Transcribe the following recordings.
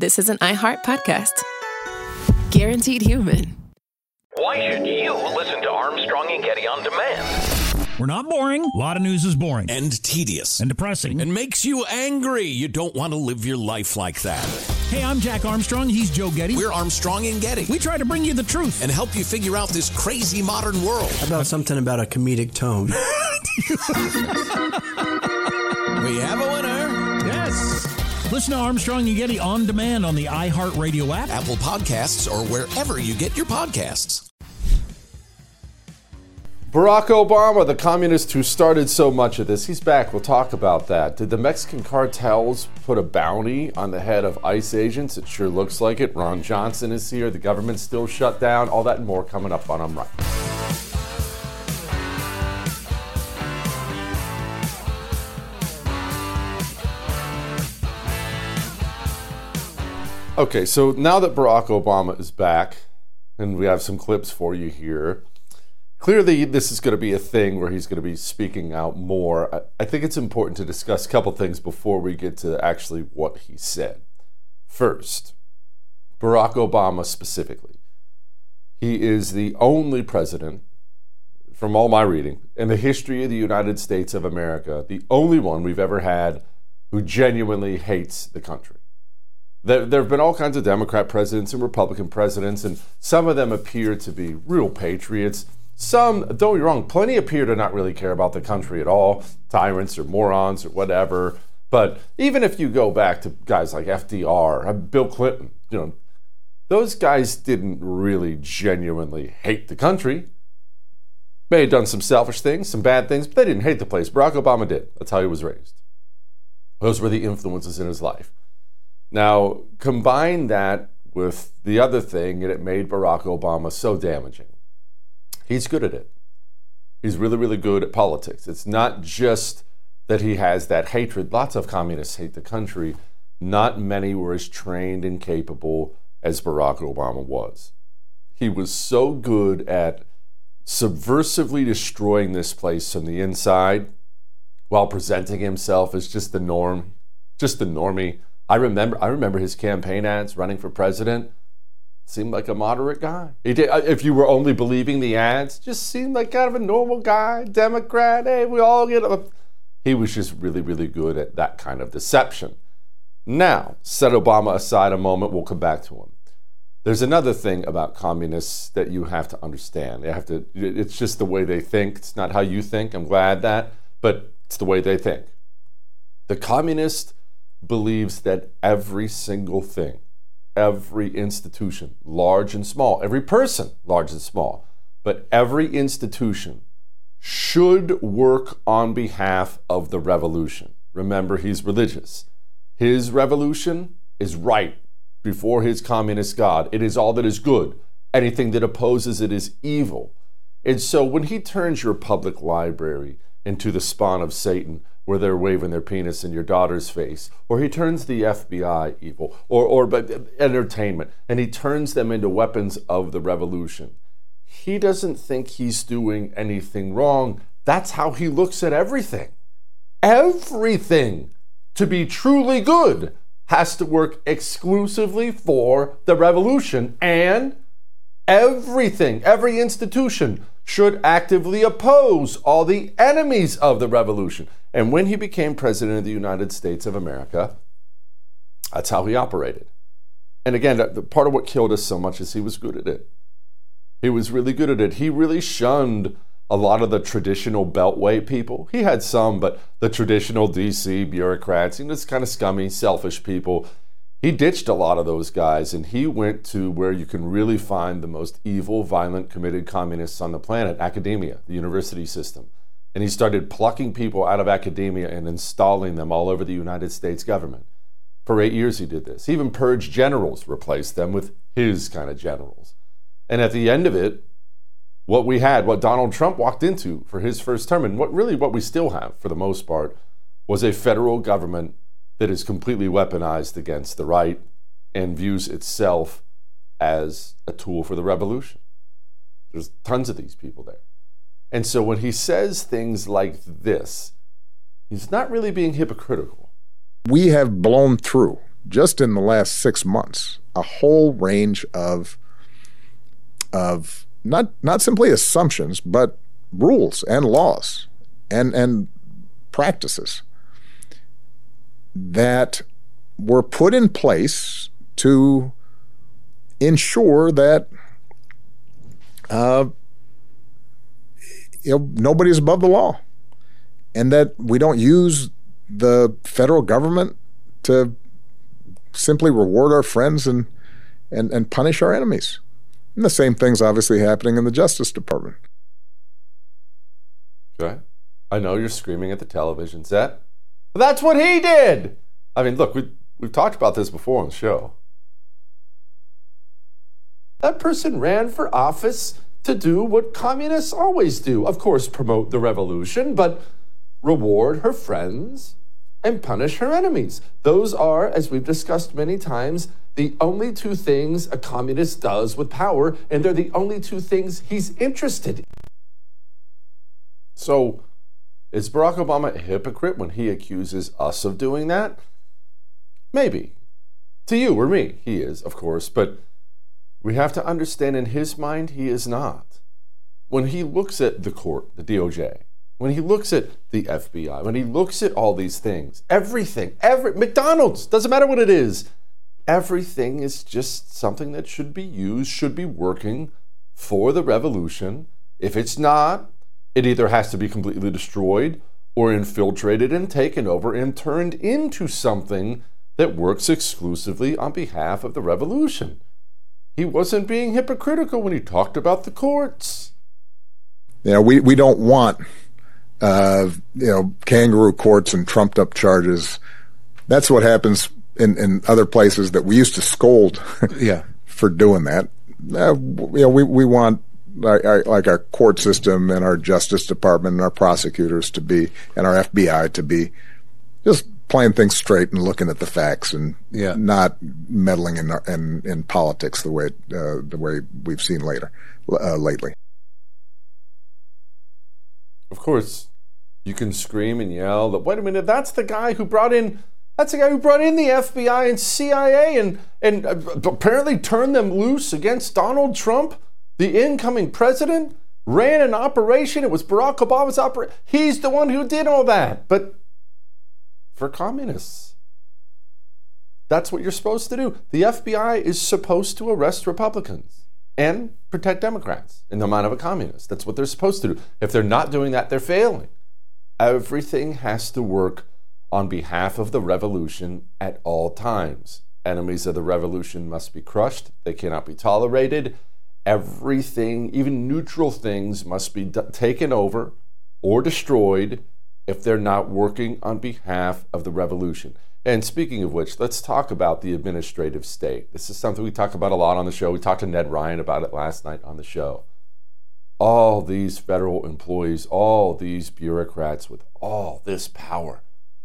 this is an iHeart podcast. Guaranteed human. Why should you listen to Armstrong and Getty on demand? We're not boring. A lot of news is boring. And tedious. And depressing. And makes you angry. You don't want to live your life like that. Hey, I'm Jack Armstrong. He's Joe Getty. We're Armstrong and Getty. We try to bring you the truth. And help you figure out this crazy modern world. How about something about a comedic tone? We have a winner. Yes. Listen to Armstrong and Getty on demand on the iHeartRadio app, Apple Podcasts, or wherever you get your podcasts. Barack Obama, the communist who started so much of this, he's back. We'll talk about that. Did the Mexican cartels put a bounty on the head of ICE agents? It sure looks like it. Ron Johnson is here. The government's still shut down. All that and more coming up on I'm Right. Okay, so now that Barack Obama is back, and we have some clips for you here, clearly this is going to be a thing where he's going to be speaking out more. I think it's important to discuss a couple things before we get to actually what he said. First, Barack Obama specifically. He is the only president, from all my reading, in the history of the United States of America, the only one we've ever had who genuinely hates the country. There have been all kinds of Democrat presidents and Republican presidents, and some of them appear to be real patriots. Some, don't get me wrong, plenty appear to not really care about the country at all, tyrants or morons or whatever. But even if you go back to guys like FDR, Bill Clinton, those guys didn't really genuinely hate the country. May have done some selfish things, some bad things, but they didn't hate the place. Barack Obama did. That's how he was raised. Those were the influences in his life. Now, combine that with the other thing, and it made Barack Obama so damaging. He's good at it. He's really, really good at politics. It's not just that he has that hatred. Lots of communists hate the country. Not many were as trained and capable as Barack Obama was. He was so good at subversively destroying this place from the inside while presenting himself as just the norm, just the normie. I remember his campaign ads running for president. Seemed like a moderate guy. He did, if you were only believing the ads, just seemed like kind of a normal guy, Democrat. Hey, we all get up. He was just really, really good at that kind of deception. Now, set Obama aside a moment. We'll come back to him. There's another thing about communists that you have to understand. It's just the way they think. It's not how you think. I'm glad that, but it's the way they think. The communist believes that every single thing, every institution, large and small, every person, large and small, but every institution should work on behalf of the revolution. Remember, he's religious. His revolution is right before his communist God. It is all that is good. Anything that opposes it is evil. And so when he turns your public library into the spawn of Satan, where they're waving their penis in your daughter's face, or he turns the FBI evil, or entertainment, and he turns them into weapons of the revolution. He doesn't think he's doing anything wrong. That's how he looks at everything. Everything, to be truly good, has to work exclusively for the revolution, and everything, every institution, should actively oppose all the enemies of the revolution. And when he became president of the United States of America, that's how he operated. And again, part of what killed us so much is he was good at it. He was really good at it. He really shunned a lot of the traditional Beltway people. He had some, but the traditional DC bureaucrats, just kind of scummy, selfish people. He ditched a lot of those guys, and he went to where you can really find the most evil, violent, committed communists on the planet, academia, the university system. And he started plucking people out of academia and installing them all over the United States government. For 8 years he did this. He even purged generals, replaced them with his kind of generals. And at the end of it, what Donald Trump walked into for his first term, and what we still have for the most part, was a federal government that is completely weaponized against the right and views itself as a tool for the revolution. There's tons of these people there. And so when he says things like this, he's not really being hypocritical. We have blown through just in the last 6 months, a whole range of not simply assumptions, but rules and laws and practices that were put in place to ensure that nobody's above the law, and that we don't use the federal government to simply reward our friends and punish our enemies. And the same thing's obviously happening in the Justice Department. Okay. I know you're screaming at the television set, but that's what he did. I mean, look, we've talked about this before on the show. That person ran for office to do what communists always do. Of course, promote the revolution, but reward her friends and punish her enemies. Those are, as we've discussed many times, the only two things a communist does with power, and they're the only two things he's interested in. So, is Barack Obama a hypocrite when he accuses us of doing that? Maybe. To you or me, he is, of course, but we have to understand in his mind, he is not. When he looks at the court, the DOJ, when he looks at the FBI, when he looks at all these things, everything, McDonald's, doesn't matter what it is, everything is just something that should be used, should be working for the revolution. If it's not, it either has to be completely destroyed or infiltrated and taken over and turned into something that works exclusively on behalf of the revolution. He wasn't being hypocritical when he talked about the courts. We don't want kangaroo courts and trumped up charges. That's what happens in other places that we used to scold for doing that. We want our court system and our Justice Department and our prosecutors to be, and our FBI to be, just playing things straight and looking at the facts and not meddling in politics the way we've seen lately. Of course, you can scream and yell that, wait a minute, that's the guy who brought in the FBI and CIA and apparently turned them loose against Donald Trump, the incoming president, ran an operation. It was Barack Obama's operation. He's the one who did all that. But for communists, that's what you're supposed to do. The FBI is supposed to arrest Republicans and protect Democrats in the mind of a communist. That's what they're supposed to do. If they're not doing that, they're failing. Everything has to work on behalf of the revolution at all times. Enemies of the revolution must be crushed. They cannot be tolerated. Everything, even neutral things, must be taken over or destroyed if they're not working on behalf of the revolution. And speaking of which, let's talk about the administrative state. This is something we talk about a lot on the show. We talked to Ned Ryan about it last night on the show. All these federal employees, all these bureaucrats with all this power,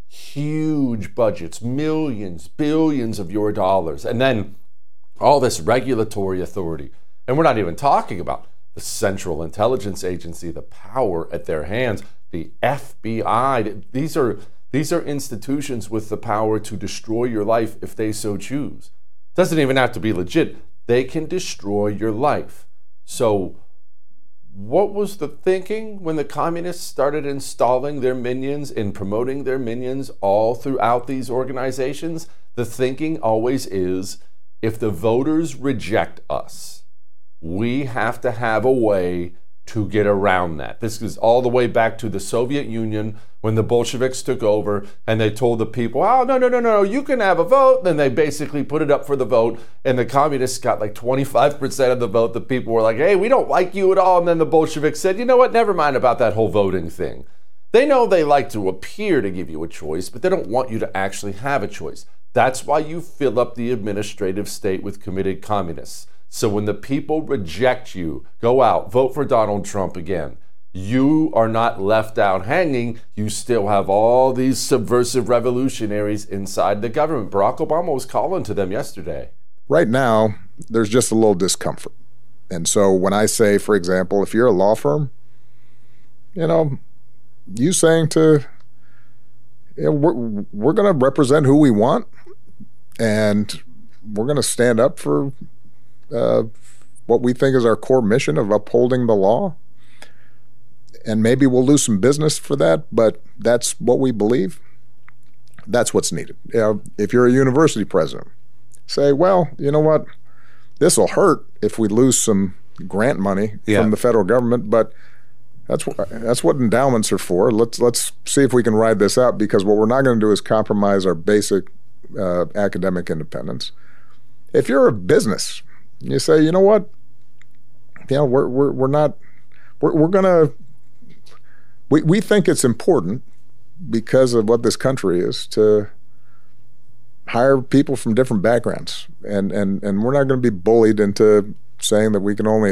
huge budgets, millions, billions of your dollars, and then all this regulatory authority. And we're not even talking about the Central Intelligence Agency, the power at their hands, the FBI. These are institutions with the power to destroy your life if they so choose. Doesn't even have to be legit. They can destroy your life. So what was the thinking when the communists started installing their minions and promoting their minions all throughout these organizations? The thinking always is, if the voters reject us, we have to have a way to get around that. This is all the way back to the Soviet Union when the Bolsheviks took over and they told the people, oh, no, you can have a vote. Then they basically put it up for the vote and the communists got like 25% of the vote. The people were like, hey, we don't like you at all. And then the Bolsheviks said, you know what, never mind about that whole voting thing. They know they like to appear to give you a choice, but they don't want you to actually have a choice. That's why you fill up the administrative state with committed communists. So when the people reject you, go out, vote for Donald Trump again. You are not left out hanging. You still have all these subversive revolutionaries inside the government. Barack Obama was calling to them yesterday. Right now, there's just a little discomfort. And so when I say, for example, if you're a law firm, you saying to, we're going to represent who we want, and we're going to stand up for what we think is our core mission of upholding the law. And maybe we'll lose some business for that, but that's what we believe. That's what's needed. If you're a university president, say, well, you know what? This will hurt if we lose some grant money from the federal government, but that's what endowments are for. Let's see if we can ride this out, because what we're not going to do is compromise our basic academic independence. If you're a business, you say, you know what? We think it's important, because of what this country is, to hire people from different backgrounds, and we're not going to be bullied into saying that we can only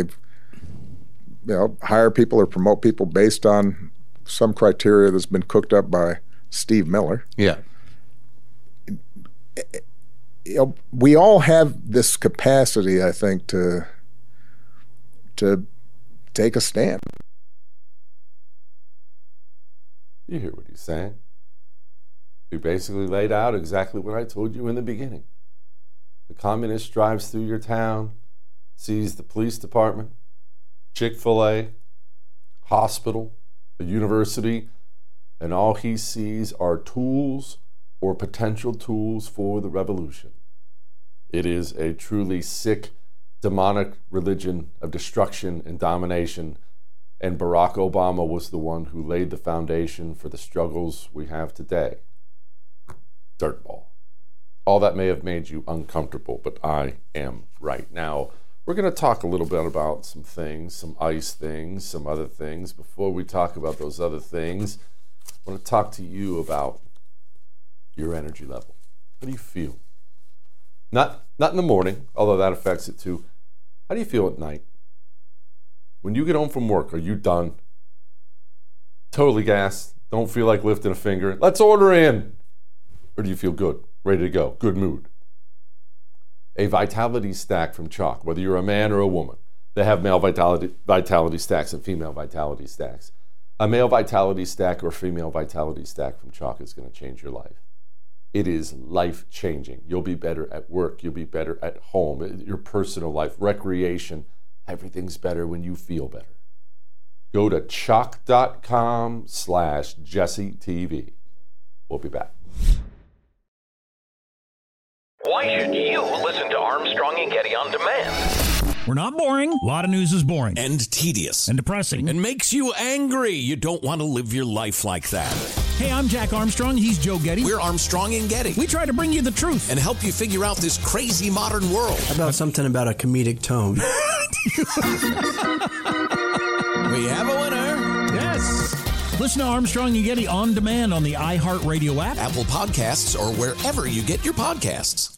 hire people or promote people based on some criteria that's been cooked up by Steve Miller. Yeah. We all have this capacity, I think, to take a stand. You hear what he's saying. He basically laid out exactly what I told you in the beginning. The communist drives through your town, sees the police department, Chick-fil-A, hospital, a university, and all he sees are tools or potential tools for the revolution. It is a truly sick, demonic religion of destruction and domination, and Barack Obama was the one who laid the foundation for the struggles we have today. Dirtball. All that may have made you uncomfortable, but I am right. Now, we're going to talk a little bit about some things, some ICE things, some other things. Before we talk about those other things, I want to talk to you about your energy level. How do you feel? Not in the morning, although that affects it too. How do you feel at night? When you get home from work, are you done? Totally gassed? Don't feel like lifting a finger? Let's order in! Or do you feel good? Ready to go? Good mood? A Vitality Stack from Chalk, whether you're a man or a woman. They have male vitality stacks and female vitality stacks. A male vitality stack or female vitality stack from Chalk is going to change your life. It is life-changing. You'll be better at work. You'll be better at home, your personal life, recreation. Everything's better when you feel better. Go to chalk.com/JesseTV. We'll be back. Why should you listen to Armstrong and Getty on demand? We're not boring. A lot of news is boring. And tedious. And depressing. And makes you angry. You don't want to live your life like that. Hey, I'm Jack Armstrong. He's Joe Getty. We're Armstrong and Getty. We try to bring you the truth. And help you figure out this crazy modern world. How about something about a comedic tone? We have a winner. Yes. Listen to Armstrong and Getty on demand on the iHeartRadio app, Apple Podcasts, or wherever you get your podcasts.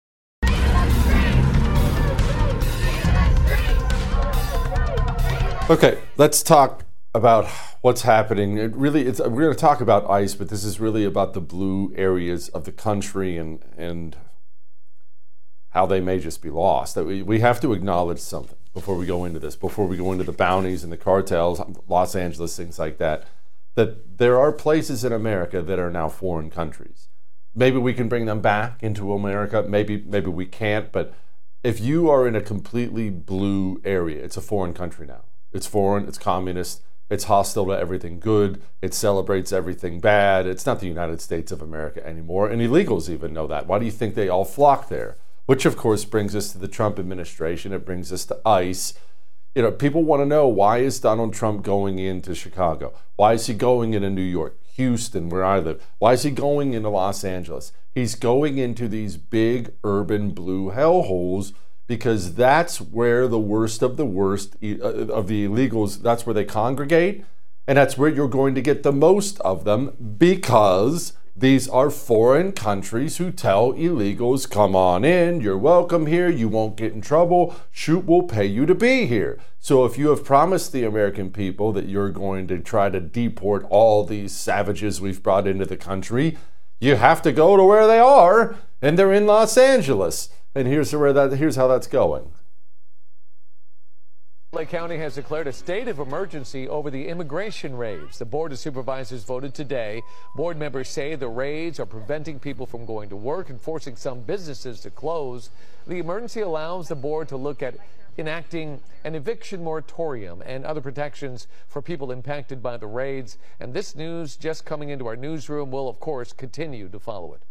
Okay, let's talk about what's happening. We're going to talk about ICE, but this is really about the blue areas of the country and how they may just be lost. That we have to acknowledge something before we go into this, before we go into the bounties and the cartels, Los Angeles, things like that, that there are places in America that are now foreign countries. Maybe we can bring them back into America. Maybe we can't, but if you are in a completely blue area, it's a foreign country now. It's foreign, it's communist, it's hostile to everything good, it celebrates everything bad. It's not the United States of America anymore, and illegals even know that. Why do you think they all flock there? Which, of course, brings us to the Trump administration. It brings us to ICE. You know, people want to know, why is Donald Trump going into Chicago? Why is he going into New York, Houston, where I live? Why is he going into Los Angeles? He's going into these big urban blue hellholes, because that's where the worst of the worst of the illegals, that's where they congregate, and that's where you're going to get the most of them, because these are foreign countries who tell illegals, come on in, you're welcome here, you won't get in trouble, shoot, we'll pay you to be here. So if you have promised the American people that you're going to try to deport all these savages we've brought into the country, you have to go to where they are, and they're in Los Angeles. And here's how that's going. Lake County has declared a state of emergency over the immigration raids. The Board of Supervisors voted today. Board members say the raids are preventing people from going to work and forcing some businesses to close. The emergency allows the board to look at enacting an eviction moratorium and other protections for people impacted by the raids. And this news just coming into our newsroom. We'll, of course, continue to follow it.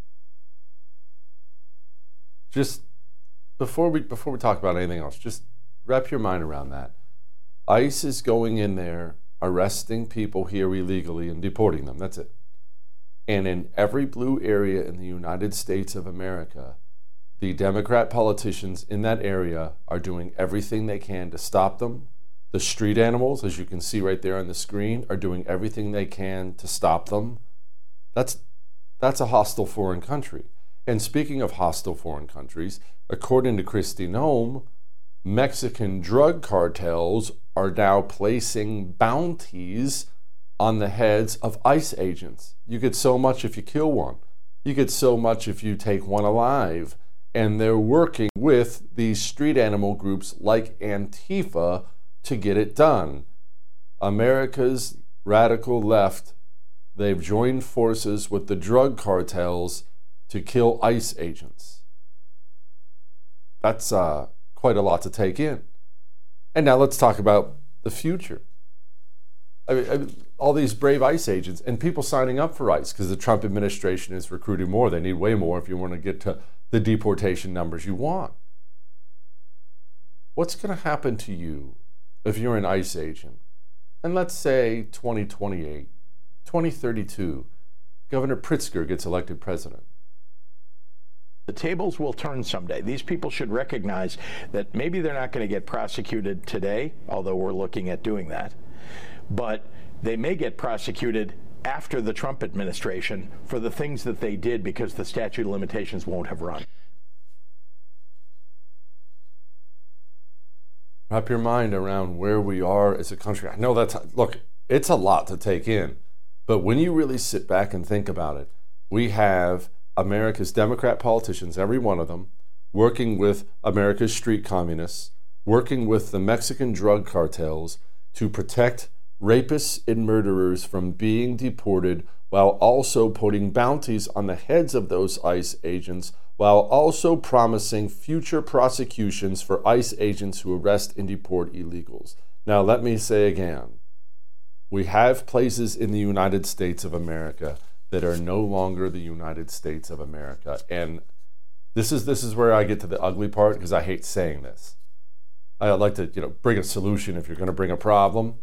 Just before we talk about anything else, just wrap your mind around that. ICE is going in there, arresting people here illegally and deporting them. That's it. And in every blue area in the United States of America, the Democrat politicians in that area are doing everything they can to stop them. The street animals, as you can see right there on the screen, are doing everything they can to stop them. That's a hostile foreign country. And speaking of hostile foreign countries, according to Kristi Noem, Mexican drug cartels are now placing bounties on the heads of ICE agents. You get so much if you kill one. You get so much if you take one alive. And they're working with these street animal groups like Antifa to get it done. America's radical left, they've joined forces with the drug cartels to kill ICE agents. That's quite a lot to take in. And now let's talk about the future. I mean, all these brave ICE agents and people signing up for ICE because the Trump administration is recruiting more. They need way more if you want to get to the deportation numbers you want. What's going to happen to you if you're an ICE agent? And let's say 2028, 2032, Governor Pritzker gets elected president. The tables will turn someday. These people should recognize that maybe they're not going to get prosecuted today, although we're looking at doing that, but they may get prosecuted after the Trump administration for the things that they did because the statute of limitations won't have run. Wrap your mind around where we are as a country. I know look, it's a lot to take in, but when you really sit back and think about it, we have America's Democrat politicians, every one of them, working with America's street communists, working with the Mexican drug cartels to protect rapists and murderers from being deported, while also putting bounties on the heads of those ICE agents, while also promising future prosecutions for ICE agents who arrest and deport illegals. Now, let me say again, we have places in the United States of America that are no longer the United States of America. And this is where I get to the ugly part, because I hate saying this. I like to bring a solution if you're going to bring a problem.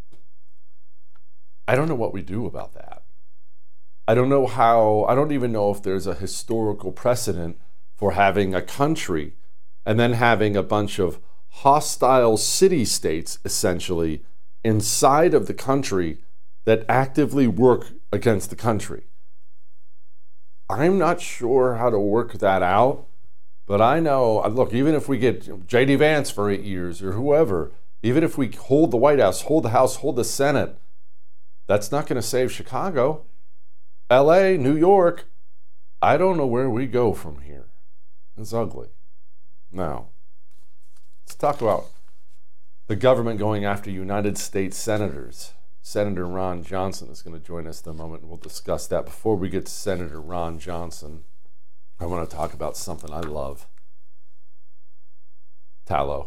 I don't know what we do about that. I don't even know if there's a historical precedent for having a country and then having a bunch of hostile city-states, essentially, inside of the country that actively work against the country. I'm not sure how to work that out, but I know, look, even if we get J.D. Vance for 8 years or whoever, even if we hold the White House, hold the House, hold the Senate, that's not going to save Chicago, LA, New York. I don't know where we go from here. It's ugly. Now, let's talk about the government going after United States senators. Senator Ron Johnson is going to join us in a moment, and we'll discuss that. Before we get to Senator Ron Johnson, I want to talk about something I love. Tallow.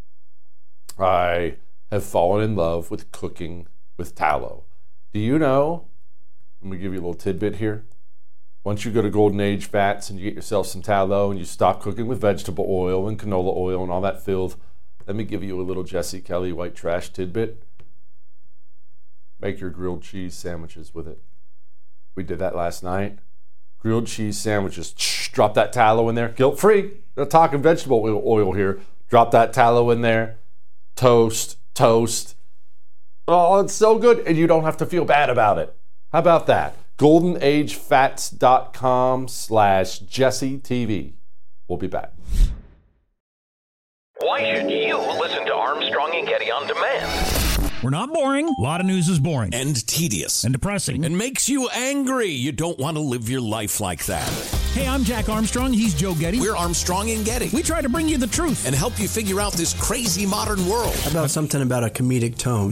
I have fallen in love with cooking with tallow. Do you know, let me give you a little tidbit here. Once you go to Golden Age Fats and you get yourself some tallow and you stop cooking with vegetable oil and canola oil and all that filth, let me give you a little Jesse Kelly white trash tidbit. Make your grilled cheese sandwiches with it. We did that last night. Grilled cheese sandwiches. Drop that tallow in there. Guilt-free. Not talking vegetable oil here. Drop that tallow in there. Toast. Oh, it's so good. And you don't have to feel bad about it. How about that? GoldenAgeFats.com/JesseTV. We'll be back. Why should you listen to Armstrong and Getty on demand? We're not boring. A lot of news is boring. And tedious. And depressing. And makes you angry. You don't want to live your life like that. Hey, I'm Jack Armstrong. He's Joe Getty. We're Armstrong and Getty. We try to bring you the truth and help you figure out this crazy modern world. How about something about a comedic tone?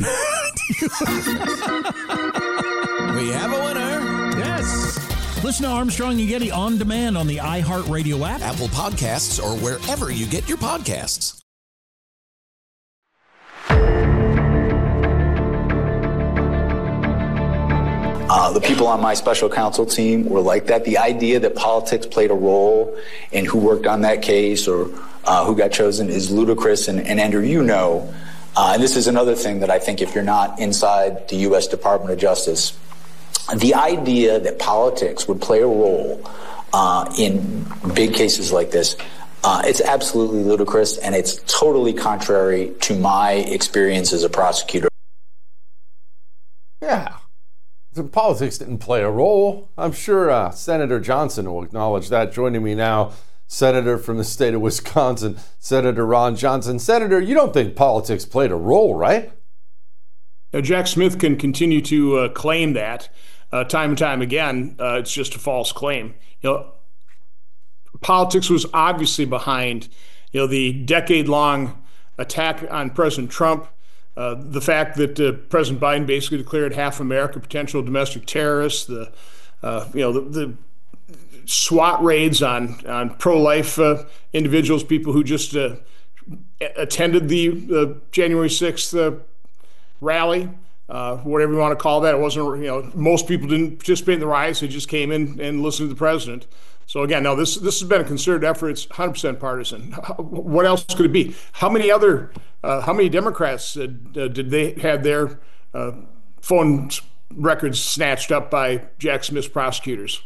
We have a winner. Yes. Listen to Armstrong and Getty on demand on the iHeartRadio app, Apple Podcasts, or wherever you get your podcasts. The people on my special counsel team were like that. The idea that politics played a role in who worked on that case or who got chosen is ludicrous. And Andrew, you know, and this is another thing that I think if you're not inside the U.S. Department of Justice, the idea that politics would play a role in big cases like this, it's absolutely ludicrous, and it's totally contrary to my experience as a prosecutor. Yeah. Politics didn't play a role. I'm sure Senator Johnson will acknowledge that. Joining me now, Senator from the state of Wisconsin, Senator Ron Johnson. Senator, you don't think politics played a role, right? Now, Jack Smith can continue to claim that time and time again. It's just a false claim. Politics was obviously behind, the decade-long attack on President Trump. The fact that President Biden basically declared half America potential domestic terrorists, the SWAT raids on pro-life individuals, people who just attended the January 6th rally, whatever you want to call that. It wasn't, most people didn't participate in the riots; they just came in and listened to the president. So again, now this has been a concerted effort. It's 100% partisan. What else could it be? How many Democrats did they have their phone records snatched up by Jack Smith's prosecutors?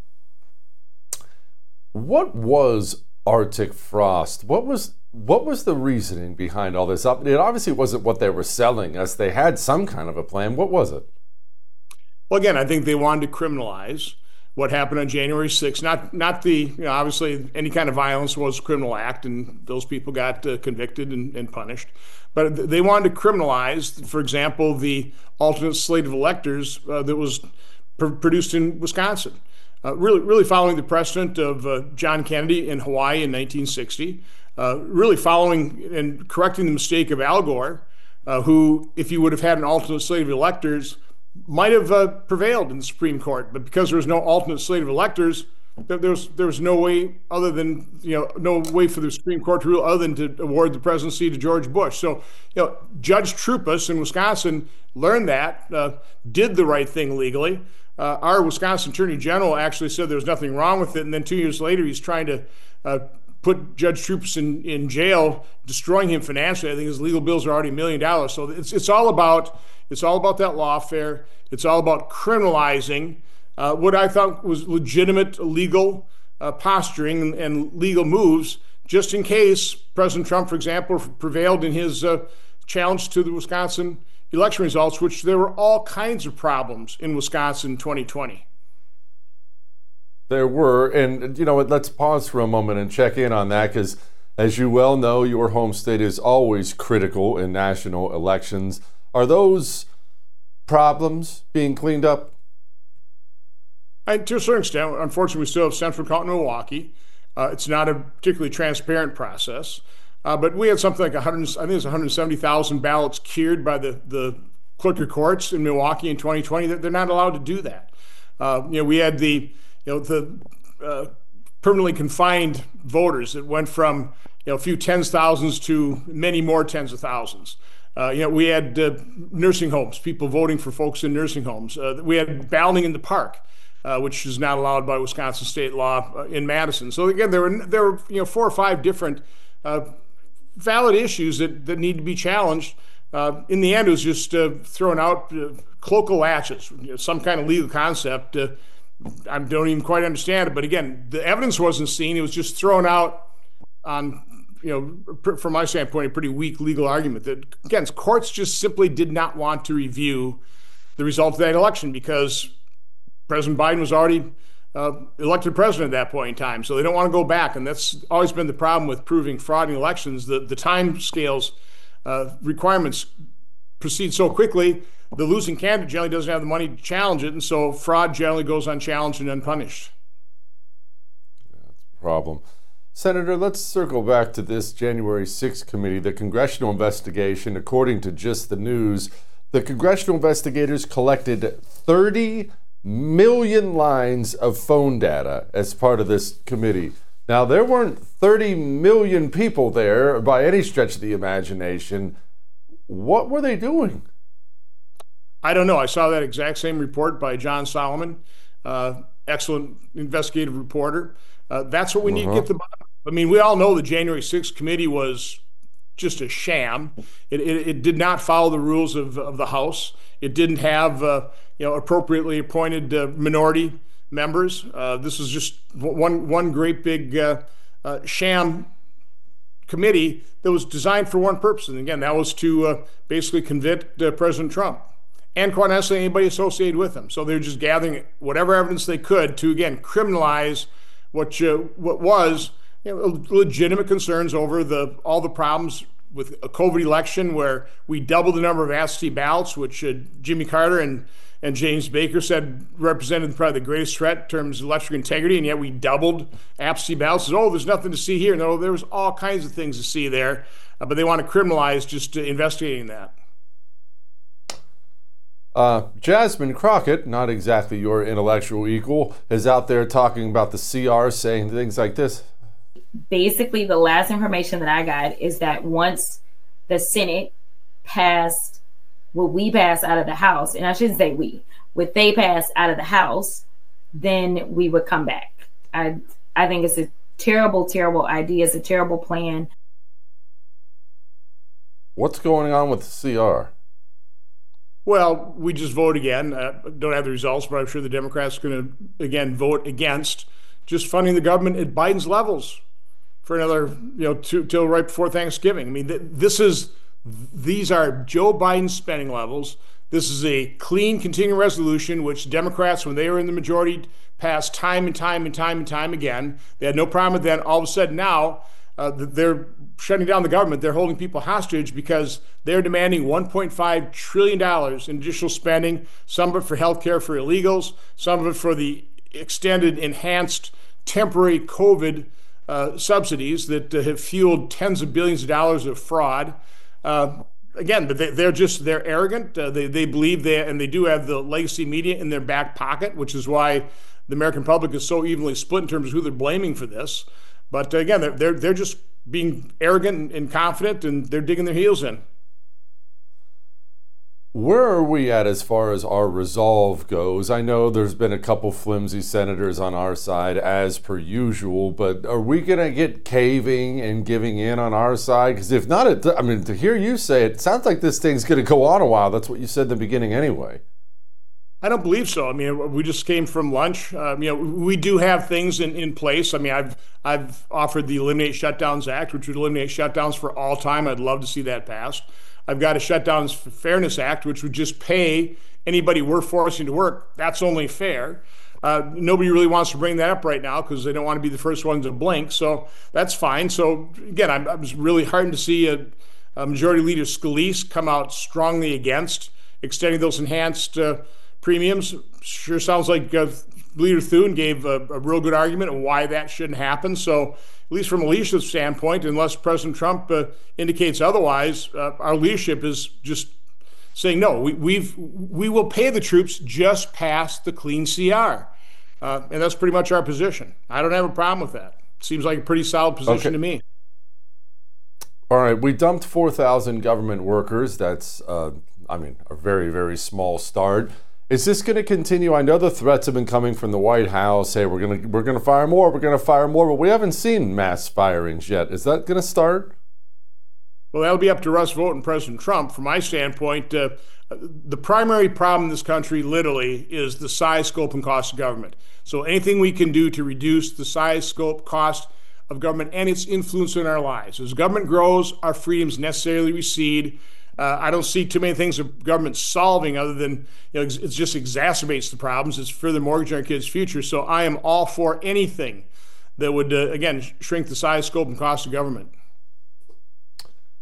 What was Arctic Frost? What was the reasoning behind all this? It obviously wasn't what they were selling us. They had some kind of a plan. What was it? Well, again, I think they wanted to criminalize what happened on January 6th. Not the, obviously any kind of violence was a criminal act, and those people got convicted and punished. But they wanted to criminalize, for example, the alternate slate of electors that was produced in Wisconsin. Really following the precedent of John Kennedy in Hawaii in 1960, really following and correcting the mistake of Al Gore, who, if you would have had an alternate slate of electors, might have prevailed in the Supreme Court. But because there was no alternate slate of electors, there was no way other than, no way for the Supreme Court to rule other than to award the presidency to George Bush. So, Judge Troupas in Wisconsin learned that, did the right thing legally. Our Wisconsin Attorney General actually said there was nothing wrong with it, and then 2 years later he's trying to put Judge Troupas in jail, destroying him financially. I think his legal bills are already $1 million. So it's all about that lawfare. It's all about criminalizing what I thought was legitimate legal posturing and legal moves, just in case President Trump, for example, prevailed in his challenge to the Wisconsin election results, which there were all kinds of problems in Wisconsin in 2020. There were, and let's pause for a moment and check in on that, because as you well know, your home state is always critical in national elections. Are those problems being cleaned up? To a certain extent. Unfortunately, we still have Central Count in Milwaukee. It's not a particularly transparent process. But we had something like 170,000 ballots cured by the clerk of courts in Milwaukee in 2020. They're not allowed to do that. We had the permanently confined voters that went from a few tens of thousands to many more tens of thousands. We had nursing homes, people voting for folks in nursing homes. We had balloting in the park, which is not allowed by Wisconsin state law in Madison. So again, there were 4 or 5 different valid issues that need to be challenged. In the end, it was just throwing out cloacal latches, some kind of legal concept. I don't even quite understand it, but again, the evidence wasn't seen. It was just thrown out on, from my standpoint, a pretty weak legal argument that, again, courts just simply did not want to review the result of that election because President Biden was already elected president at that point in time. So they don't want to go back. And that's always been the problem with proving fraud in elections. The time scales requirements proceed so quickly, the losing candidate generally doesn't have the money to challenge it. And so fraud generally goes unchallenged and unpunished. problem. Senator, let's circle back to this January 6th committee, the congressional investigation. According to Just the News, the congressional investigators collected 30 million lines of phone data as part of this committee. Now, there weren't 30 million people there by any stretch of the imagination. What were they doing? I don't know. I saw that exact same report by John Solomon, excellent investigative reporter. That's what we need to get to the bottom. I mean, we all know the January 6th committee was just a sham. It did not follow the rules of the House. It didn't have appropriately appointed minority members. This was just one great big sham committee that was designed for one purpose. And again, that was to basically convict President Trump and, quite honestly, anybody associated with him. So they're just gathering whatever evidence they could to, again, criminalize what was legitimate concerns over all the problems with a COVID election where we doubled the number of absentee ballots, which Jimmy Carter and James Baker said represented probably the greatest threat in terms of electric integrity, and yet we doubled absentee ballots. There's nothing to see here. No, there was all kinds of things to see there, but they want to criminalize just investigating that. Jasmine Crockett, not exactly your intellectual equal, is out there talking about the CR, saying things like this. Basically, the last information that I got is that once the Senate passed what we passed out of the House, and I shouldn't say we, what they passed out of the House, then we would come back. I think it's a terrible, terrible idea. It's a terrible plan. What's going on with the CR? Well, we just vote again. Don't have the results, but I'm sure the Democrats are going to, again, vote against just funding the government at Biden's levels for another, till right before Thanksgiving. I mean, these are Joe Biden's spending levels. This is a clean continuing resolution, which Democrats, when they were in the majority, passed time and time again. They had no problem with that. All of a sudden now, they're shutting down the government. They're holding people hostage because they're demanding $1.5 trillion in additional spending, some of it for health care for illegals, some of it for the extended, enhanced, temporary COVID subsidies that have fueled tens of billions of dollars of fraud. Again, they're arrogant. They believe and they do have the legacy media in their back pocket, which is why the American public is so evenly split in terms of who they're blaming for this. But again, they're just being arrogant and confident, and they're digging their heels in. Where are we at as far as our resolve goes? I know there's been a couple flimsy senators on our side, as per usual, but are we going to get caving and giving in on our side? Because if not, to hear you say it sounds like this thing's going to go on a while. That's what you said in the beginning anyway. I don't believe so. I mean, we just came from lunch. We do have things in place. I mean, I've offered the Eliminate Shutdowns Act, which would eliminate shutdowns for all time. I'd love to see that passed. I've got a Shutdowns Fairness Act, which would just pay anybody we're forcing to work. That's only fair. Nobody really wants to bring that up right now because they don't want to be the first one to blink. So that's fine. So again, I was really heartened to see a Majority Leader Scalise come out strongly against extending those enhanced premiums. Sure sounds like Leader Thune gave a real good argument on why that shouldn't happen. So at least from a leadership standpoint, unless President Trump indicates otherwise, our leadership is just saying, no, we will pay the troops just past the clean CR. And that's pretty much our position. I don't have a problem with that. Seems like a pretty solid position to me. All right, we dumped 4,000 government workers. That's, a very, very small start. Is this going to continue? I know the threats have been coming from the White House. Hey, we're going to fire more. We're going to fire more, but we haven't seen mass firings yet. Is that going to start? Well, that'll be up to Russ Vought and President Trump. From my standpoint, the primary problem in this country, literally, is the size, scope, and cost of government. So anything we can do to reduce the size, scope, cost of government and its influence in our lives. As government grows, our freedoms necessarily recede. I don't see too many things the government's solving other than, it just exacerbates the problems. It's further mortgaging our kids' future. So I am all for anything that would, again, shrink the size, scope, and cost of government.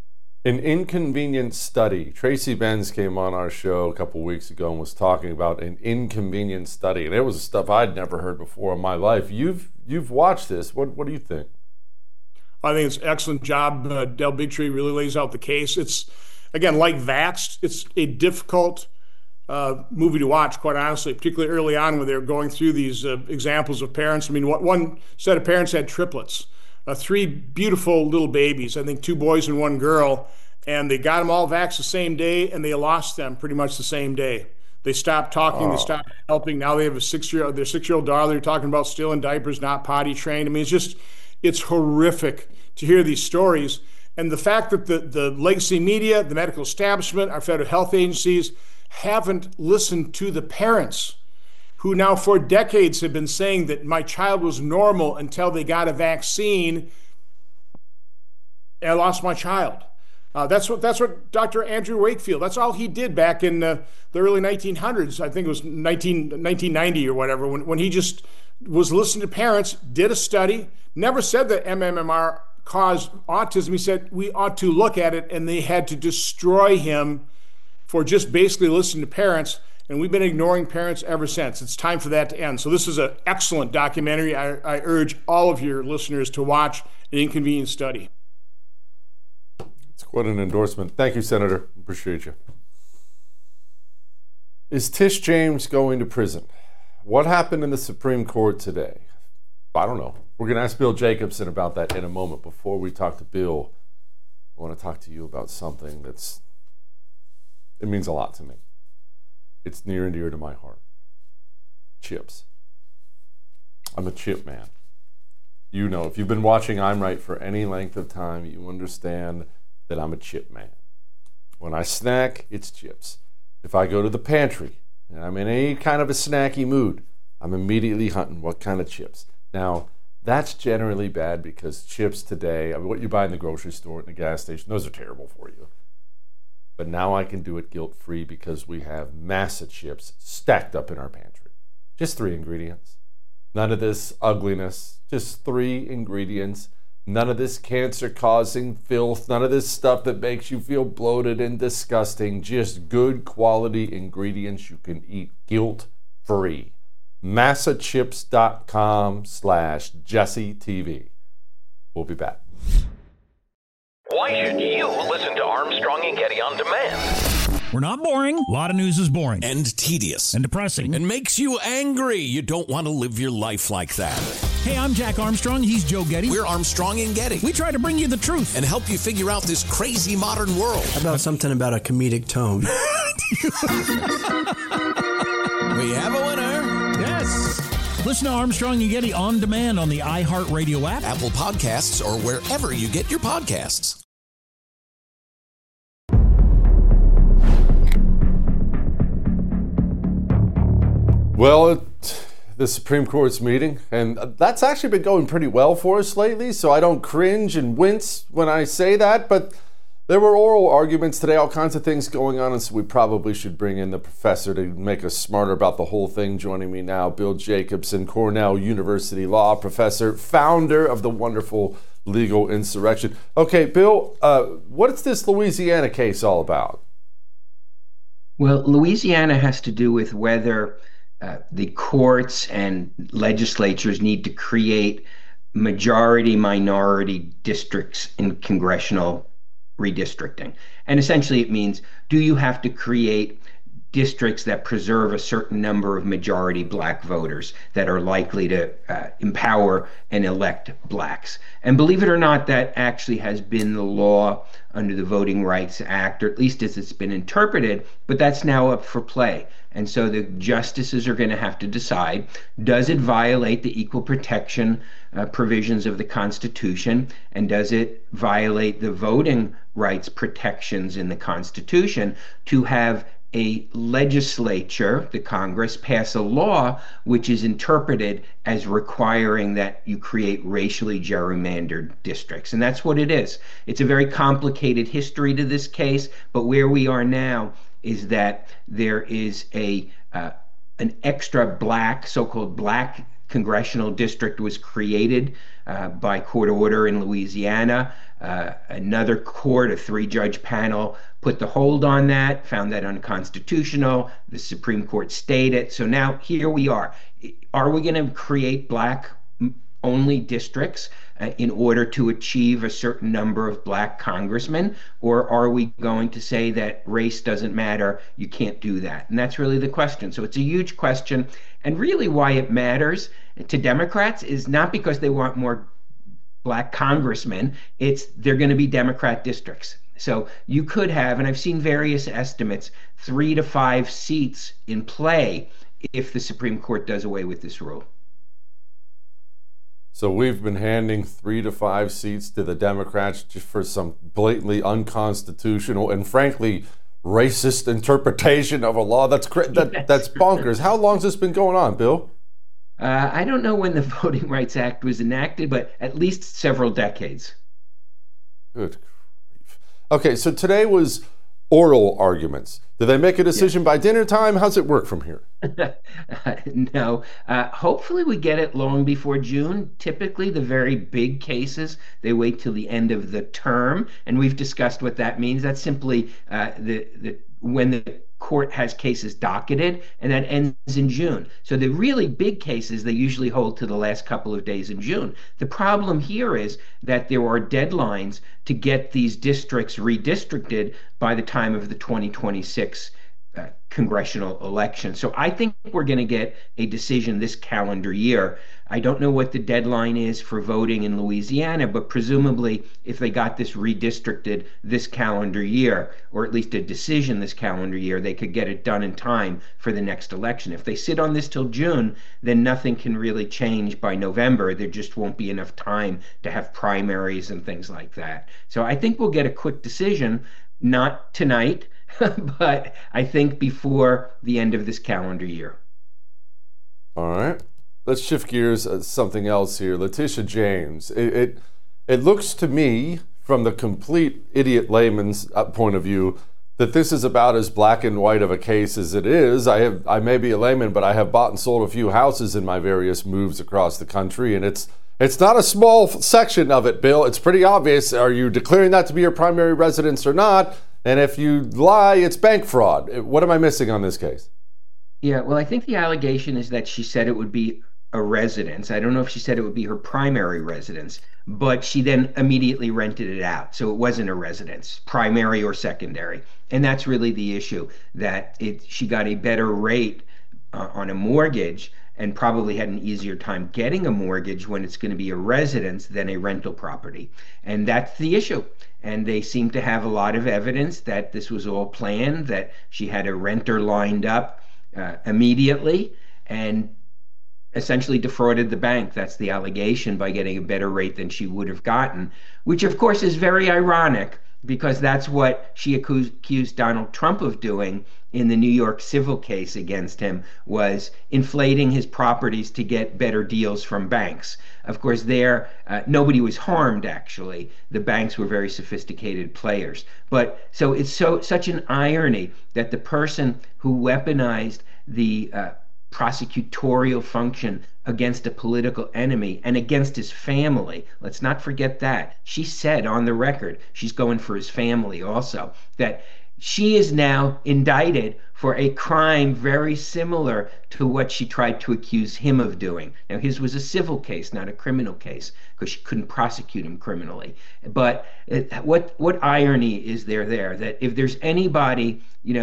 An inconvenient study. Tracy Benz came on our show a couple weeks ago and was talking about an inconvenient study, and it was stuff I'd never heard before in my life. You've watched this. What do you think? I think it's an excellent job. Del Bigtree really lays out the case. It's, again, like Vaxxed, it's a difficult movie to watch, quite honestly, particularly early on when they're going through these examples of parents. I mean, one set of parents had triplets. 3 beautiful little babies, I think 2 boys and 1 girl, and they got them all vaxxed the same day, and they lost them pretty much the same day. They stopped talking, They stopped helping. Now they have their 6-year-old daughter they're talking about still in diapers, not potty trained. I mean, it's horrific to hear these stories. And the fact that the legacy media, the medical establishment, our federal health agencies haven't listened to the parents who now for decades have been saying that my child was normal until they got a vaccine, and I lost my child. That's what Dr. Andrew Wakefield, that's all he did back in the early 1900s. I think it was 1990 or whatever, when he just was listening to parents, did a study, never said that MMR caused autism. He said we ought to look at it, and they had to destroy him for just basically listening to parents. And we've been ignoring parents ever since. It's time for that to end. So this is an excellent documentary. I urge all of your listeners to watch An Inconvenient Study. It's quite an endorsement. Thank you, Senator. Appreciate you. Is Tish James going to prison? What happened in the Supreme Court today? I don't know. We're going to ask Bill Jacobson about that in a moment. Before we talk to Bill, I want to talk to you about something it means a lot to me. It's near and dear to my heart. Chips. I'm a chip man. You know, if you've been watching I'm Right for any length of time, you understand that I'm a chip man. When I snack, it's chips. If I go to the pantry and I'm in any kind of a snacky mood, I'm immediately hunting what kind of chips. Now, that's generally bad because chips today, I mean, what you buy in the grocery store and the gas station, those are terrible for you. But now I can do it guilt-free because we have massive chips stacked up in our pantry. Just 3 ingredients. None of this ugliness. Just 3 ingredients. None of this cancer-causing filth. None of this stuff that makes you feel bloated and disgusting. Just good quality ingredients you can eat guilt-free. massachips.com/JesseTV. We'll be back. Why should you listen to Armstrong and Getty on demand? We're not boring. A lot of news is boring. And tedious. And depressing. And makes you angry. You don't want to live your life like that. Hey, I'm Jack Armstrong. He's Joe Getty. We're Armstrong and Getty. We try to bring you the truth. And help you figure out this crazy modern world. How about something about a comedic tone? We have a winner. Yes. Listen to Armstrong and Getty on demand on the iHeartRadio app, Apple Podcasts, or wherever you get your podcasts. Well, the Supreme Court's meeting, and that's actually been going pretty well for us lately, so I don't cringe and wince when I say that, but there were oral arguments today, all kinds of things going on, and so we probably should bring in the professor to make us smarter about the whole thing. Joining me now, Bill Jacobson, Cornell University law professor, founder of the wonderful Legal Insurrection. Okay, Bill, what's this Louisiana case all about? Well, Louisiana has to do with whether the courts and legislatures need to create majority-minority districts in congressional redistricting. And essentially it means, do you have to create districts that preserve a certain number of majority black voters that are likely to empower and elect blacks? And believe it or not, that actually has been the law under the Voting Rights Act, or at least as it's been interpreted, but that's now up for play. And so the justices are going to have to decide, does it violate the equal protection provisions of the Constitution, and does it violate the voting rights protections in the Constitution to have a legislature, the Congress, pass a law which is interpreted as requiring that you create racially gerrymandered districts. And that's what it is. It's a very complicated history to this case, but where we are now is that there is an extra black, so-called black congressional district was created by court order in Louisiana. Another court, a 3-judge panel, put the hold on that, found that unconstitutional. The Supreme Court stayed it. So now here we are. Are we going to create black-only districts in order to achieve a certain number of black congressmen? Or are we going to say that race doesn't matter, you can't do that? And that's really the question. So it's a huge question. And really why it matters to Democrats is not because they want more black congressmen, it's they're going to be Democrat districts. So you could have, and I've seen various estimates, 3 to 5 seats in play if the Supreme Court does away with this rule. So we've been handing 3 to 5 seats to the Democrats just for some blatantly unconstitutional and frankly racist interpretation of a law. That's bonkers. How long has this been going on, Bill? I don't know when the Voting Rights Act was enacted, but at least several decades. Good grief. Okay, so today was oral arguments. Did they make a decision by dinner time? How's it work from here? No. Hopefully we get it long before June. Typically, the very big cases, they wait till the end of the term, and we've discussed what that means. That's simply when the court has cases docketed, and that ends in June. So the really big cases, they usually hold to the last couple of days in June. The problem here is that there are deadlines to get these districts redistricted by the time of the 2026 congressional election. So I think we're going to get a decision this calendar year. I don't know what the deadline is for voting in Louisiana, but presumably if they got this redistricted this calendar year, or at least a decision this calendar year, they could get it done in time for the next election. If they sit on this till June, then nothing can really change by November. There just won't be enough time to have primaries and things like that. So I think we'll get a quick decision, not tonight, but I think before the end of this calendar year. All right. Let's shift gears to something else here. Letitia James. It looks to me, from the complete idiot layman's point of view, that this is about as black and white of a case as it is. I may be a layman, but I have bought and sold a few houses in my various moves across the country, and it's not a small section of it, Bill. It's pretty obvious. Are you declaring that to be your primary residence or not? And if you lie, it's bank fraud. What am I missing on this case? Yeah, well, I think the allegation is that she said it would be a residence. I don't know if she said it would be her primary residence, but she then immediately rented it out. So it wasn't a residence, primary or secondary. And that's really the issue, that she got a better rate on a mortgage and probably had an easier time getting a mortgage when it's going to be a residence than a rental property. And that's the issue. And they seem to have a lot of evidence that this was all planned, that she had a renter lined up immediately and essentially defrauded the bank. That's the allegation, by getting a better rate than she would have gotten, which of course is very ironic because that's what she accused Donald Trump of doing in the New York civil case against him, was inflating his properties to get better deals from banks. Of course, nobody was harmed, actually. The banks were very sophisticated players. But so it's such an irony that the person who weaponized the prosecutorial function against a political enemy and against his family, let's not forget that. She said on the record, she's going for his family also, that she is now indicted for a crime very similar to what she tried to accuse him of doing. Now, his was a civil case, not a criminal case, because she couldn't prosecute him criminally. But what irony is there that if there's anybody,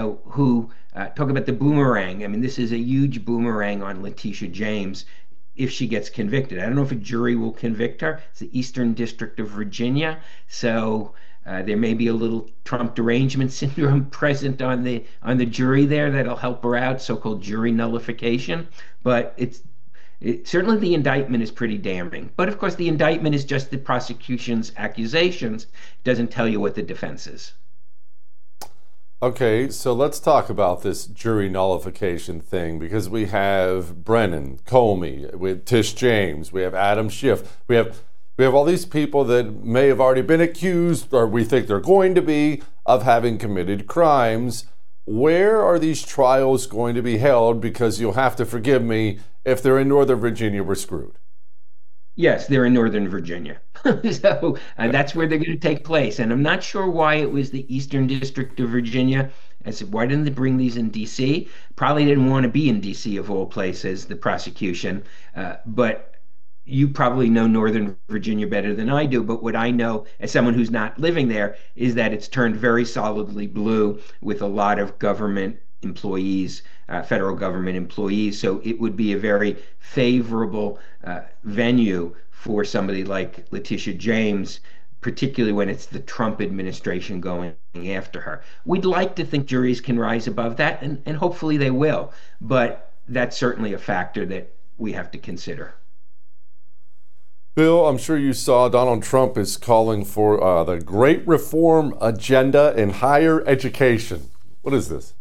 who talk about the boomerang, I mean, this is a huge boomerang on Letitia James if she gets convicted. I don't know if a jury will convict her. It's the Eastern District of Virginia, so there may be a little Trump derangement syndrome present on the jury there that'll help her out, so-called jury nullification. But certainly the indictment is pretty damning. But of course, the indictment is just the prosecution's accusations. It doesn't tell you what the defense is. Okay, so let's talk about this jury nullification thing, because we have Brennan, Comey, with Tish James, we have Adam Schiff, we have all these people that may have already been accused, or we think they're going to be, of having committed crimes. Where are these trials going to be held? Because you'll have to forgive me, if they're in Northern Virginia, we're screwed. Yes, they're in Northern Virginia. So that's where they're going to take place. And I'm not sure why it was the Eastern District of Virginia. I said, why didn't they bring these in D.C.? Probably didn't want to be in D.C. of all places, the prosecution. But you probably know Northern Virginia better than I do. But what I know as someone who's not living there is that it's turned very solidly blue with a lot of government employees, federal government employees. So it would be a very favorable venue for somebody like Letitia James, particularly when it's the Trump administration going after her. We'd like to think juries can rise above that, and hopefully they will. But that's certainly a factor that we have to consider. Bill, I'm sure you saw Donald Trump is calling for the Great Reform Agenda in higher education. What is this?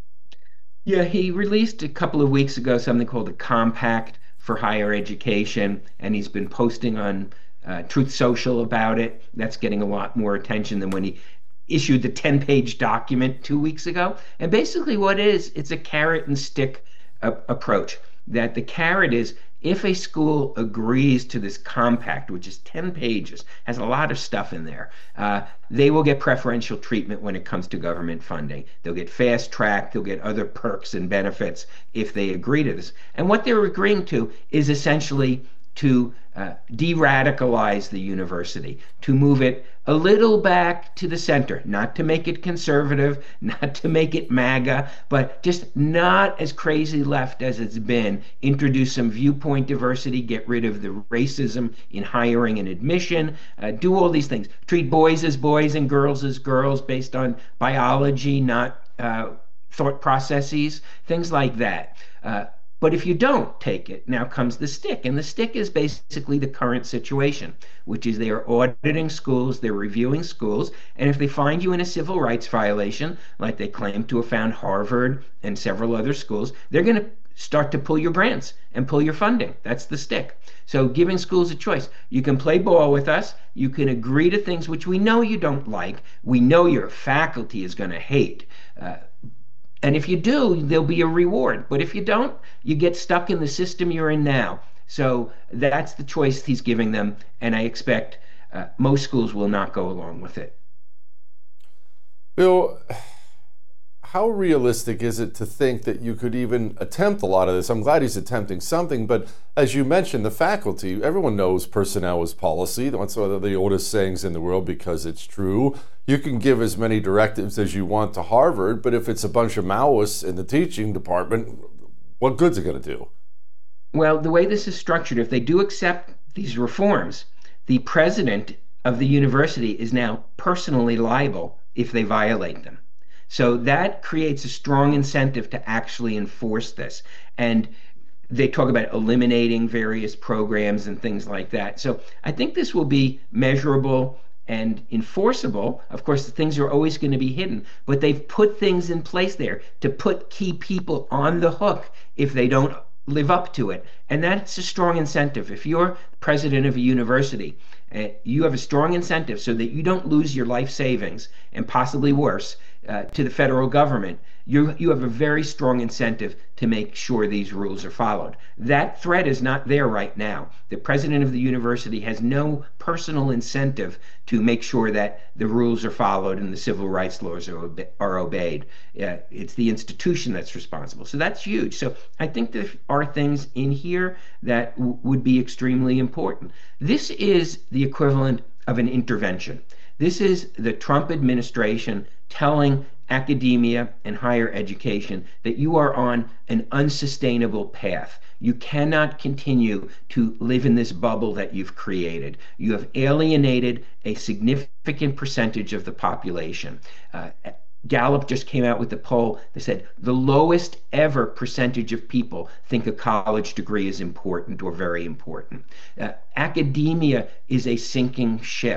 Yeah, he released a couple of weeks ago something called the Compact for Higher Education, and he's been posting on Truth Social about it. That's getting a lot more attention than when he issued the 10-page document 2 weeks ago. And basically what it is, it's a carrot and stick approach. That the carrot is, if a school agrees to this compact, which is 10 pages, has a lot of stuff in there, they will get preferential treatment when it comes to government funding. They'll get fast track, they'll get other perks and benefits if they agree to this. And what they're agreeing to is essentially to de-radicalize the university, to move it a little back to the center, not to make it conservative, not to make it MAGA, but just not as crazy left as it's been. Introduce some viewpoint diversity, get rid of the racism in hiring and admission, do all these things. Treat boys as boys and girls as girls based on biology, not thought processes, things like that. But if you don't take it, now comes the stick. And the stick is basically the current situation, which is they are auditing schools, they're reviewing schools, and if they find you in a civil rights violation, like they claim to have found Harvard and several other schools, they're going to start to pull your grants and pull your funding. That's the stick. So giving schools a choice. You can play ball with us. You can agree to things which we know you don't like. We know your faculty is going to hate. And if you do, there'll be a reward. But if you don't, you get stuck in the system you're in now. So that's the choice he's giving them. And I expect most schools will not go along with it. Bill, how realistic is it to think that you could even attempt a lot of this? I'm glad he's attempting something, but as you mentioned, the faculty, everyone knows personnel is policy. That's one of the oldest sayings in the world because it's true. You can give as many directives as you want to Harvard, but if it's a bunch of Maoists in the teaching department, what good's it going to do? Well, the way this is structured, if they do accept these reforms, the president of the university is now personally liable if they violate them. So that creates a strong incentive to actually enforce this. And they talk about eliminating various programs and things like that. So I think this will be measurable and enforceable. Of course, the things are always going to be hidden, but they've put things in place there to put key people on the hook if they don't live up to it. And that's a strong incentive. If you're president of a university, you have a strong incentive so that you don't lose your life savings and possibly worse to the federal government. You have a very strong incentive to make sure these rules are followed. That threat is not there right now. The president of the university has no personal incentive to make sure that the rules are followed and the civil rights laws are obeyed. It's the institution that's responsible. So that's huge. So I think there are things in here that would be extremely important. This is the equivalent of an intervention. This is the Trump administration telling academia and higher education that you are on an unsustainable path. You cannot continue to live in this bubble that you've created. You have alienated a significant percentage of the population. Gallup just came out with a poll that said the lowest ever percentage of people think a college degree is important or very important. Academia is a sinking ship.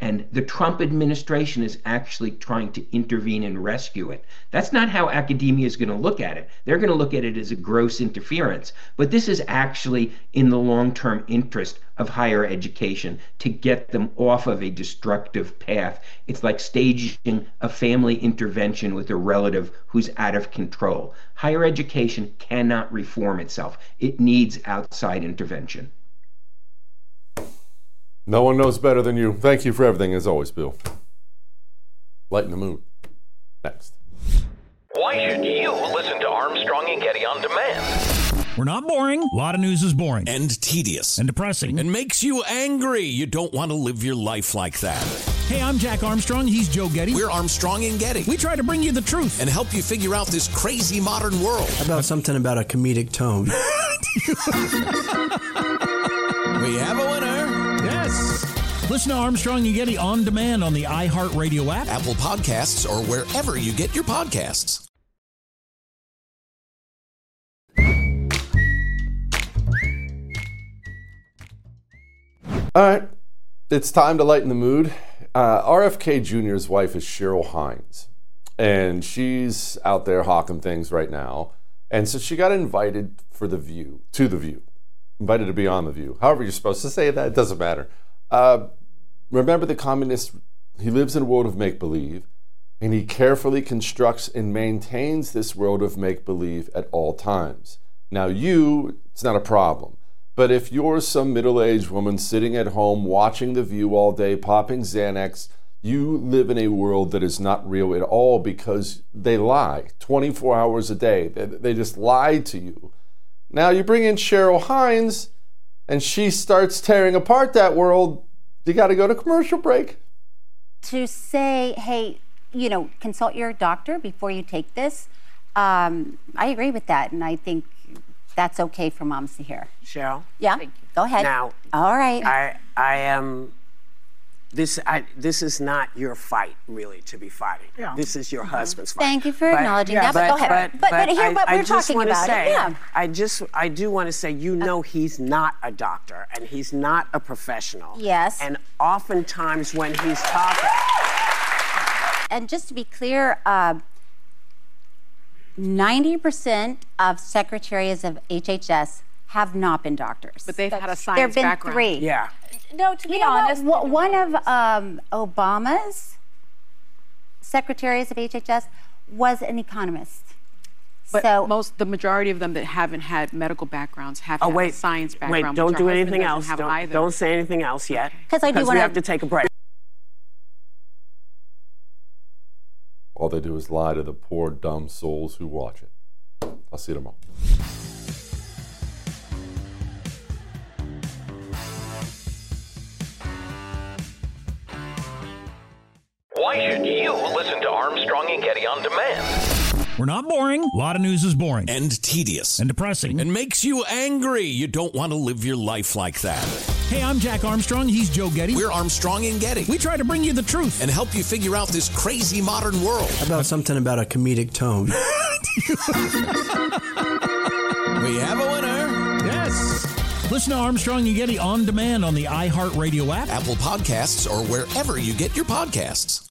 And the Trump administration is actually trying to intervene and rescue it. That's not how academia is going to look at it. They're going to look at it as a gross interference. But this is actually in the long-term interest of higher education to get them off of a destructive path. It's like staging a family intervention with a relative who's out of control. Higher education cannot reform itself. It needs outside intervention. No one knows better than you. Thank you for everything, as always, Bill. Lighten the mood. Next. Why should you listen to Armstrong and Getty on demand? We're not boring. A lot of news is boring. And tedious. And depressing. And makes you angry. You don't want to live your life like that. Hey, I'm Jack Armstrong. He's Joe Getty. We're Armstrong and Getty. We try to bring you the truth. And help you figure out this crazy modern world. How about something about a comedic tone? We have a winner. Yes. Listen to Armstrong and Getty on demand on the iHeartRadio app, Apple Podcasts, or wherever you get your podcasts. All right. It's time to lighten the mood. RFK Jr.'s wife is Cheryl Hines, and she's out there hawking things right now. And so she got invited to The View, invited to be on The View. However you're supposed to say that, it doesn't matter. Remember, the communist, he lives in a world of make-believe, and he carefully constructs and maintains this world of make-believe at all times. Now it's not a problem. But if you're some middle-aged woman sitting at home watching The View all day, popping Xanax, you live in a world that is not real at all, because they lie 24 hours a day. They just lie to you. Now you bring in Cheryl Hines, and she starts tearing apart that world. You got to go to commercial break. To say, hey, consult your doctor before you take this, I agree with that, and I think that's okay for moms to hear. Cheryl? Yeah, go ahead. Now, all right. I am... This is not your fight, really, to be fighting. Yeah. This is your husband's fight. Thank you for acknowledging that. But go ahead. But hear what we're talking about. Yeah. I do want to say, he's not a doctor and he's not a professional. Yes. And oftentimes when he's talking. And just to be clear, 90% of secretaries of HHS have not been doctors. But they've had a science background. There have been 3. Yeah. No, to be honest, one of Obama's secretaries of HHS was an economist. But the majority of them that haven't had medical backgrounds have had a science background. Wait, don't do anything else. Don't say anything else yet. Because we have to take a break. All they do is lie to the poor, dumb souls who watch it. I'll see you tomorrow. Why should you listen to Armstrong and Getty on demand? We're not boring. A lot of news is boring. And tedious. And depressing. And makes you angry. You don't want to live your life like that. Hey, I'm Jack Armstrong. He's Joe Getty. We're Armstrong and Getty. We try to bring you the truth. And help you figure out this crazy modern world. How about something about a comedic tone? We have a winner. Yes. Listen to Armstrong and Getty on demand on the iHeartRadio app, Apple Podcasts, or wherever you get your podcasts.